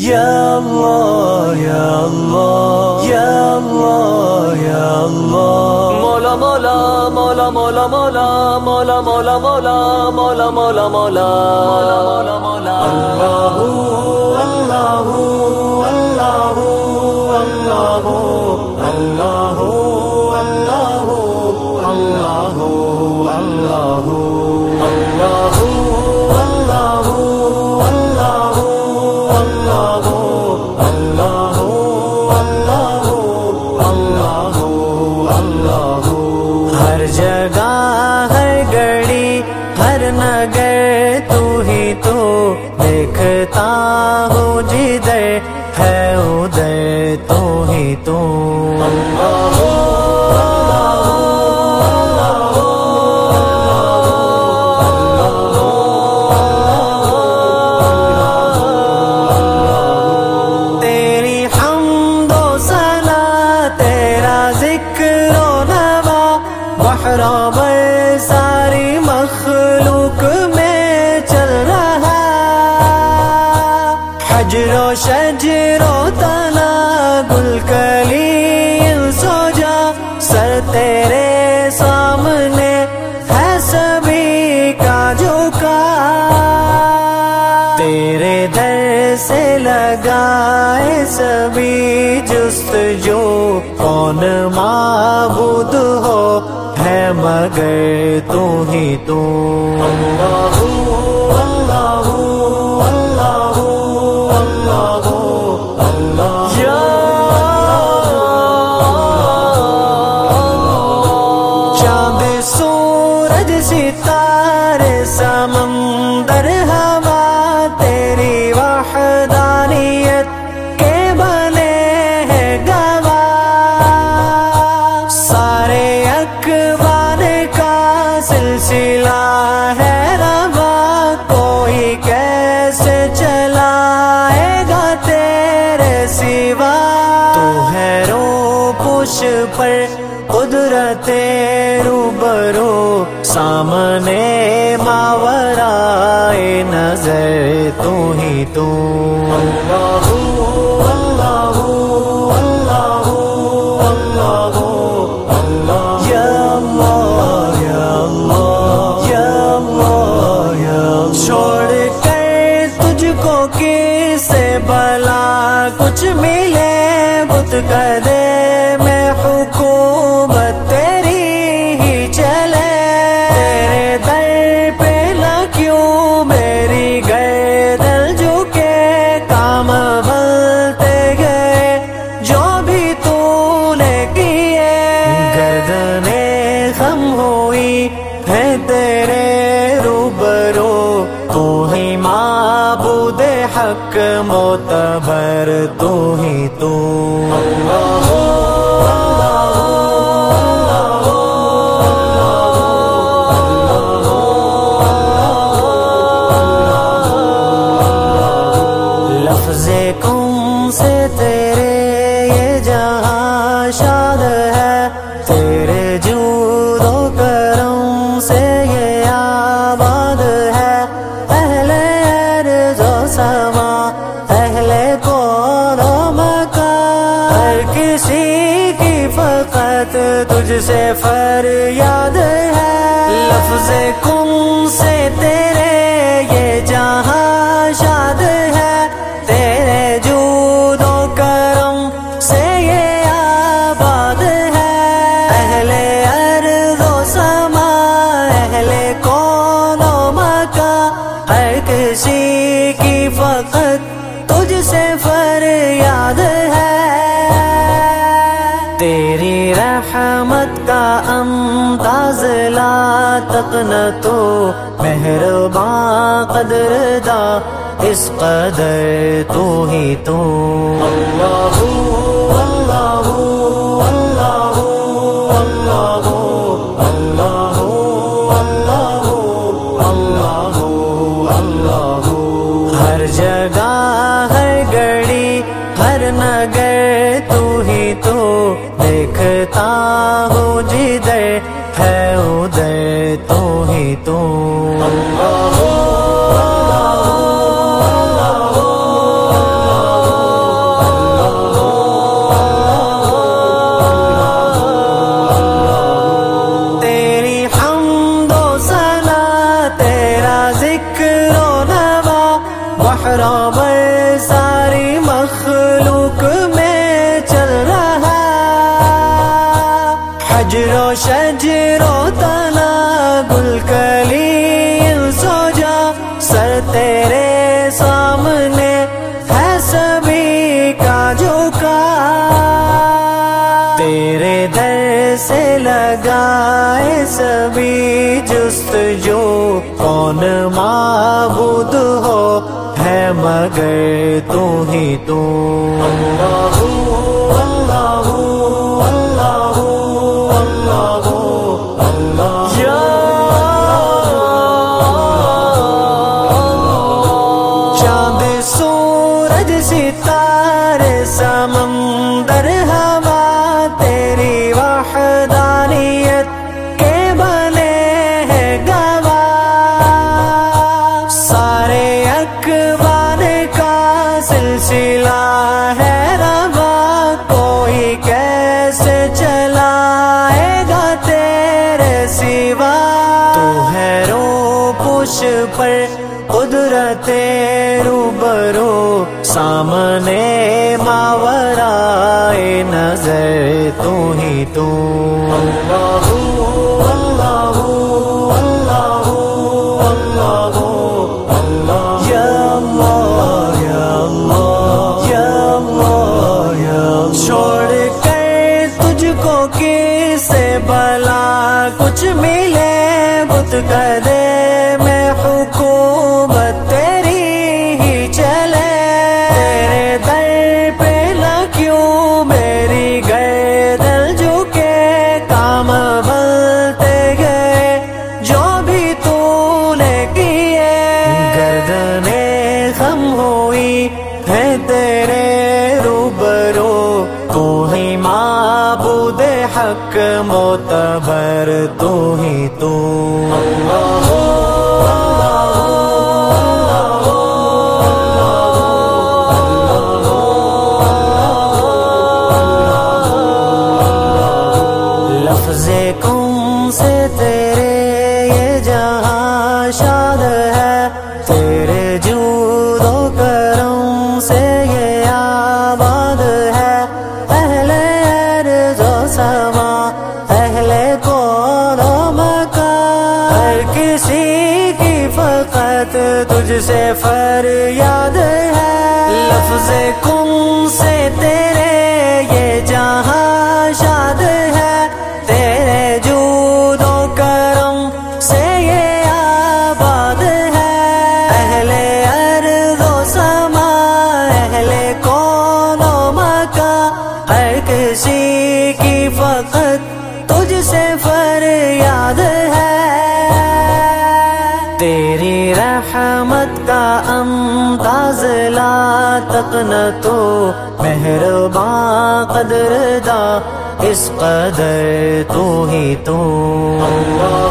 یا اللہ یا اللہ یا اللہ یا اللہ مولا مولا مولا مولا مولا مولا مولا مولا مولا مولا مولا مولا مولا اللہ اللہ اللہ اللہ اللہ اللہ اللہ اللہ ہر جگہ ہر گھڑی ہر نگر تو ہی تو دیکھتا ہوں جدھر ہے ادھر تو ہی تو تیری حمد و ثنا تیرا ذکر و نوا بحر و بر ساری مخلوق میں چل رہا حجر و شجر و تنا گل کلی سو جا سر تیرے سامنے ہے سبھی کا جھکا تیرے در سے لگائے سبھی جستجو کون معبود ہو ہے مگر تو ہی تو اللہ اللہ اللہ اللہ اللہ یا چاند سورج ستارے سمندر ہوا تیری وحدانیت کے بنے ہیں گواہ سارے اکوان کا سلسلہ ہے روا کوئی کیسے چلائے گا تیرے سوا تو ہے رو پوش پر قدرت روبرو سامنے ماورائے نظر تو ہی تو اللہ اللہ اللہ اللہ اللہ یا اللہ یا اللہ یا اللہ یا اللہ چھوڑ کر تجھ کو کس سے بھلا کچھ ملے بت کدے میں حکومت تیری ہی چلے تیرے در پہ نہ کیوں میری گردن جھکے کام بلتے گئے جو بھی تو نے کیے گردنیں خم ہوئی ہے تیرے روبرو تو ہی معبود حق معتبر تو ہی تو اللہ لفظ کن سے تیرے یہ جہاں شاد ہے تیرے جود و کرم سے یہ آباد ہے اہل ارض و سما اہل کون و مکان ہر کسی کی فقط تجھ سے فریاد ہے لفظ کن سے تیرے یہ جہاں شاد ہے تیرے جود و کرم سے یہ آباد ہے اہل ارض و سما اہل کون و مکان ہر کسی کی فقط تجھ سے فریاد ہے تیری رحمت کا انداز لا تقنطو مہرباں قدرداں اس قدر تو ہی تو اللہ اللہ اللہ اللہ اللہ اللہ اللہ ہر جگہ ہر گھڑی ہر نگر تو ہی تو دیکھتا ہوں جدھر ہے ادھر تو ہی تو اللہ کبھی جستجو کون معبود ہو ہے مگر تو ہی تو اللہ اللہ اللہ اللہ اللہ یا چاند سورج ستارے سمندر ہوا تیری وحدانیت کے بنے ہیں گواہ سارے اکوان کا سلسلہ ہے روا کوئی کیسے چلائے گا تیرے سوا تو ہے رو پوش پر قدرت روبرو سامنے ماورائے نظر تو ہی تو اللہ اللہ اللہ اللہ اللہ یا اللہ یا اللہ یا اللہ یا اللہ چھوڑ کر تجھ کو کس سے بھلا کچھ ملے بت کدے میں حکومت تیری ہی چلے تیرے در پہ نہ کیوں میری گردن جھکے کام بلتے گئے جو بھی تو نے کیے گردنیں خم ہوئی ہے تیرے روبرو تو ہی معبود حق معتبر تو ہی تو اللہ لفظ کن سے تیرے یہ جہاں شاد ہے تیرے جود و کرم سے یہ آباد ہے اہل ارض و سما اہل کون و مکان ہر کسی کی فقط تجھ سے فریاد ہے لفظ کن سے تیرے یہ جہاں شاد ہے تیرے جود و کرم سے یہ آباد ہے اہل ارض و سما اہل کون و مکان ہر کسی کی فقط تجھ سے فریاد ہے تیری رحمت کا انداز لا تقنا تو مہرباں قدرداں اس قدر تو ہی تو اللہ